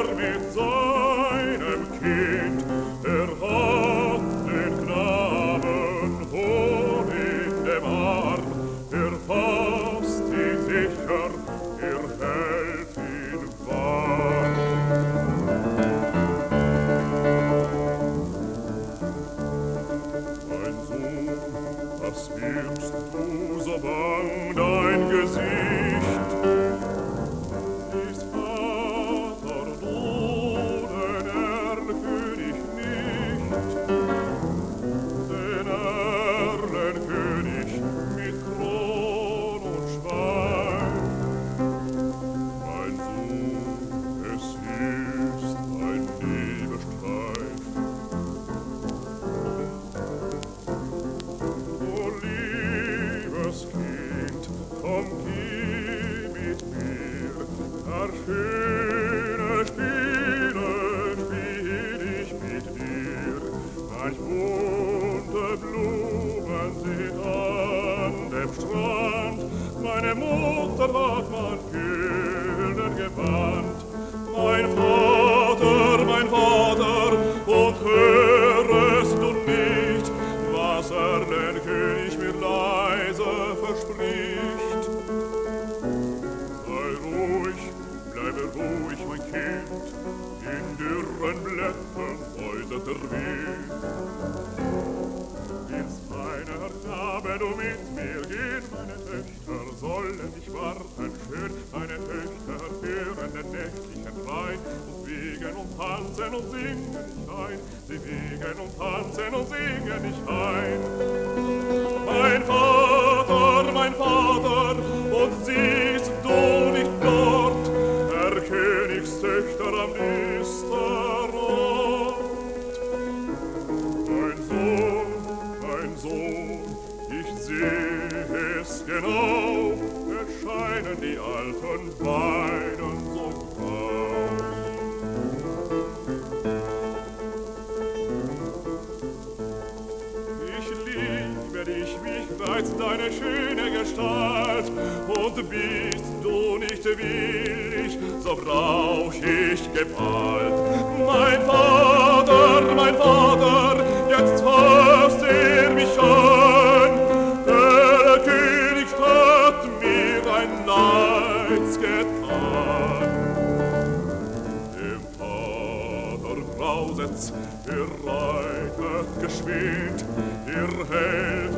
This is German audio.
er mit seinem Kind, er hat den Knaben hoch in dem Arm, er fasst ihn sicher, er hält ihn warm. Mein Sohn, was wirkst du so bang dein Gesicht? Ist Vater du, den Erlkönig nicht, den Erlenkönig mit Kron und Schwein? Mein Sohn, es ist ein Liebesstreich. O liebes Kind, komm, geh mit mir, das schöne Spiele spiel ich mit dir. Manch bunte Blumen sind an dem Strand, meine Mutter hat mein gülden Gewand. Mein Vater, und hörest du nicht, was Erlenkönig mir leise verspricht? Sei ruhig, bleibe ruhig, mein Kind, in dürren Blättern äußert Wind. Wirst feiner Knabe du mit mir gehen, meine Töchter sollen dich warten schön, meine Töchter hören den nächtlichen Wein und wiegen und tanzen und singen dich ein, sie wiegen und tanzen und singen dich ein. Mein Vater, und siehst du nicht dort, der Königstöchter am Düsterort? Mein Sohn, ich seh es genau, erscheinen die alten Weiden so grau. Ich liebe dich, wie reizt deine schöne Gestalt, und bist du nicht willig, so brauch ich Gewalt. Mein Vater, jetzt fasst mich an, der König hat mir ein Leids getan. Dem Vater grauset's, reitet geschwind, hält